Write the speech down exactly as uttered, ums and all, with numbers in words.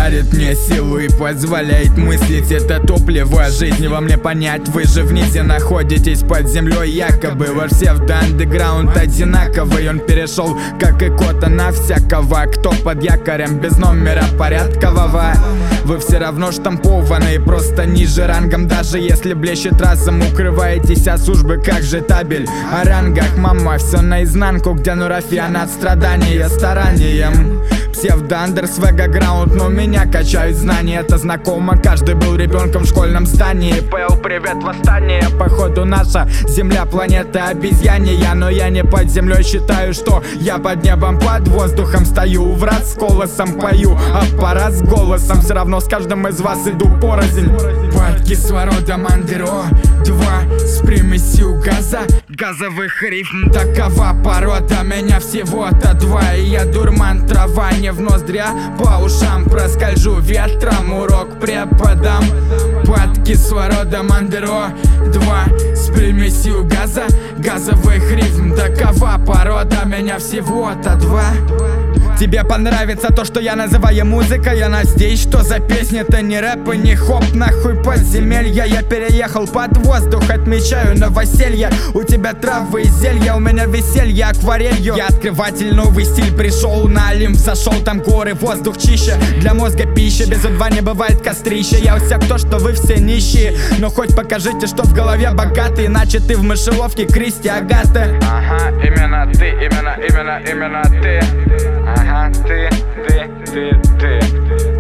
дарит мне силу и позволяет мыслить. Это топливо жизни во мне понять. Вы же в низе находитесь под землей якобы. Ваш псевдо-андеграунд одинаковый. Он перешел как икота на всякого, кто под якорем без номера порядкового. Вы все равно штампованные, просто ниже рангом. Даже если блещет разом, укрываетесь от службы, как же табель о рангах. Мама, все наизнанку, где нурафия над страдания старанием. Псевдо-андер, свега-граунд, но меня качают знания. Это знакомо, каждый был ребенком в школьном здании. ПЛ, привет, восстание. Походу наша земля планета обезьянья. Но я не под землей, считаю, что я под небом, под воздухом стою. Врат с колосом пою, аппарат с голосом. Все равно с каждым из вас иду порознь. Под кислородом андеро два с примесью газа, газовых рифм. Такова порода, меня всего-то два. И я дурман, трава не в ноздря, по ушам проскольжу ветром. Урок преподам под кислородом андеро два с примесью газа, газовых рифм. Такова порода, меня всего-то два. Тебе понравится то, что я называю музыкой? Я надеюсь, что за песня это не рэп и не хоп. Нахуй подземелья, я переехал под воздух. Отмечаю новоселье, у тебя травы и зелья, у меня веселье акварелью. Я открыватель, новый стиль, пришел на Олимп, зашел, там горы, воздух чище. Для мозга пища, без У два не бывает кострища. Я у всех то, что вы все нищие, но хоть покажите, что в голове богатый. Иначе ты в мышеловке Кристи Агаты. Ага, именно ты, именно, именно, именно ты. Ага, ты, ты, ты, ты.